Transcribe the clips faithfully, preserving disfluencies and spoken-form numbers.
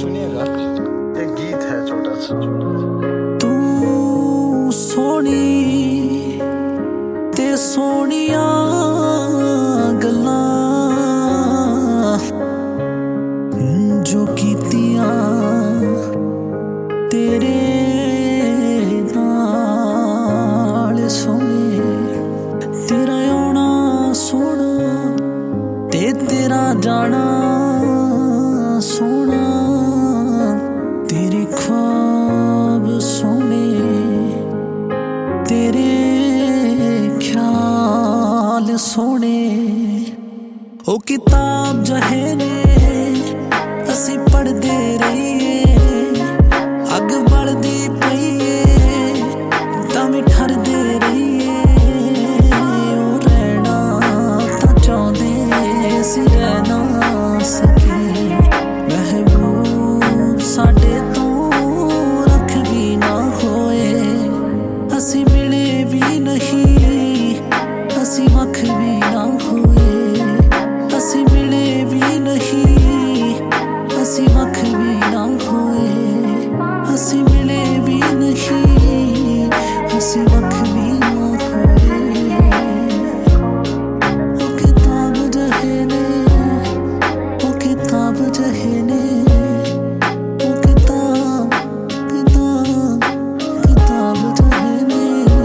सुनिएगा, एक गीत है छोटा सा। तू सोनी ते सोनिया गल्लां जो कीतियां तेरे नाल सोने, तेरा आना सोना ते तेरा जाना सोना, तेरे ख्वाब सोने तेरे ख्याल सोने। ओ किताब जहे ने असी पढ़दे रहिए, अग बलदी पईए तां भी ठरदे रहिए। ओ रहना तां चाहुंदे असी रह ना सके, महबूब साडे तो रख भी ना होए। असी मिले भी नहीं, असी वख भी ना होए। असी मिले भी नहीं, असी वख भी ना होए। असी मिले भी नहीं, असी वख भी ना होए। ओ किताब जहे ने, ओ किताब जहे ने, ओ किताब किताब किताब जहे ने।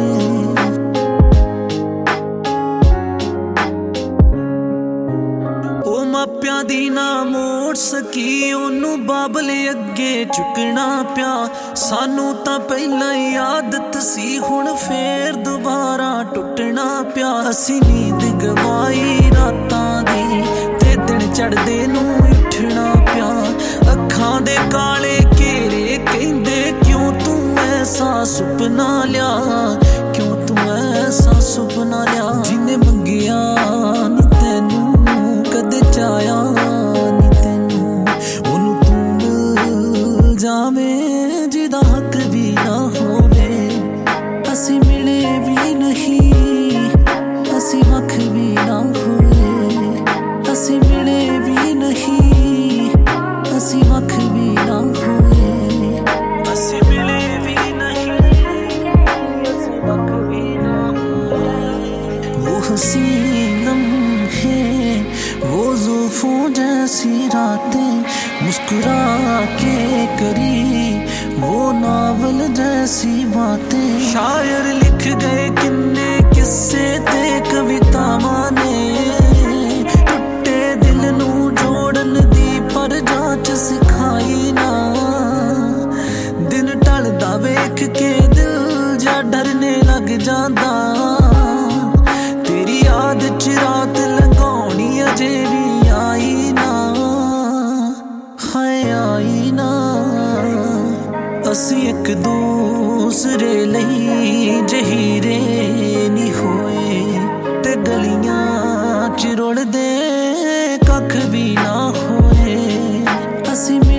ओ मापियां दी ना मोड़ सकी, ओनू बाबले अगे चुकना पिया। सानू तां पहलां ही आदत सी, हुण फेर दोबारा टुटना पिया। असी नींद गवाई रातां दी ते दिन चढ़दे नू उठना पिया। अखां दे काले घेरे कहंदे क्यों तू ऐसा सुपना लिया, क्यों तू ऐसा सुपना लिया। जिन्ने मंगिया नी तैनू कदे चाया नी तैनू, ओनू तू मिल जावें जिदा हक भी ना होवे। असी मिले भी नहीं, असी वख भी ना होए। असी मिले भी नहीं, असी वख भी ना होए। असी मिले भी नहीं, असी वख भी ना होए। वो हसीन लम्हे, वो जुल्फों जैसी रातें, मुस्कुरा के करी वो नावल जैसी बातें। शायर लिख गए किन्ने किस्से ते कवितावां ने, टुटे दिल नू जोड़न दी पर जांच सिखाई ना। दिन ढलदा वेख के दिल जा डरने लग जांदा, तेरी याद च रात लंघाउणी अजे भी आई ना, हाय आई ना। असी एक दूसरे लई जहीरे नी होए, ते गलियां च रुलदे कख भी ना होए। असी